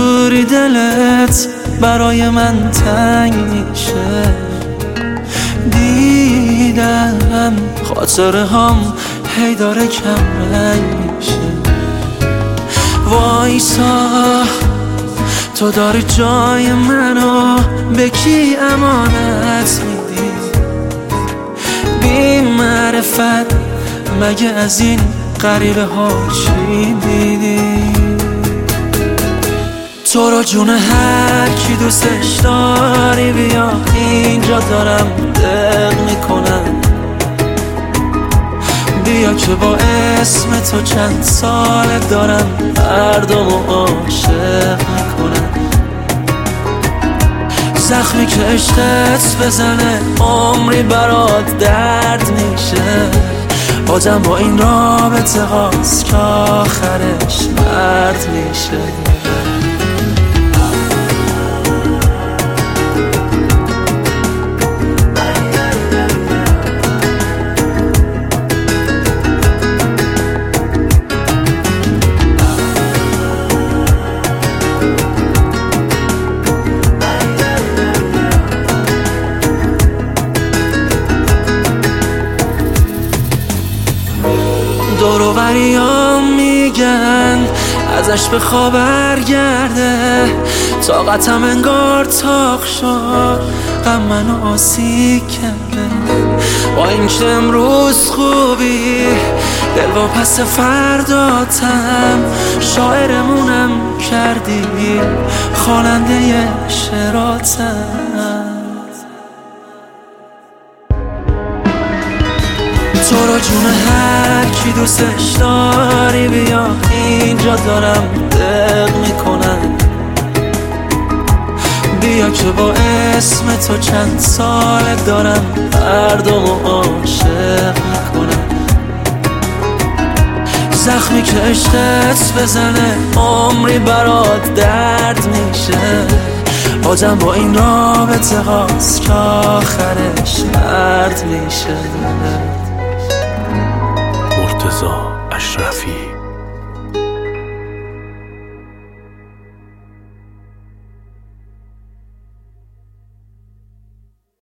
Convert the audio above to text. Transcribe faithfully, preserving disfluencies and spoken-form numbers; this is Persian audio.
جوری دلت برای من تنگ میشه. دیدم خاطره هم هی داره کم رنگ میشه. وایسا تو داری جای منو به کی امانت میدی؟ بی معرفت مگه از این غریبه ها چی دیدی؟ تو رو جون هر کی دوستش داری بیا اینجا دارم دق میکنم. بیا که با اسم تو چند ساله دارم مردمو عاشق میکنم. زخمی که عشقت بزنه عمری برات درد میشه. بازم با این رابطه هاست که آخرش مرد میشه. دور و بریام میگن ازش به خواب برگرده. طاقتم انگار تاق شد غم منو آسیب کرده. با اینکه امروز خوبی دل و پس فرداتم شاعرمونم کردی خواننده شعراتم. تو رو جون هر کی دوستش داری بیا اینجا دارم دق میکنم. بیا که با اسم تو چند ساله دارم مردمو عاشق میکنم. زخمی که عشقت بزنه عمری برات درد میشه. بازم با این رابطه هاست که آخرش مرد میشه.